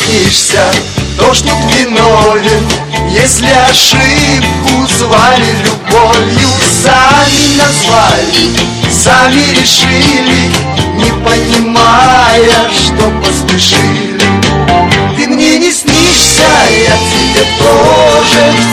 снишься. Дождь тут виновен, если ошибку звали любовью. Сами назвали, сами решили, не понимая, что поспешили. Ты мне не снишься, я тебе тоже.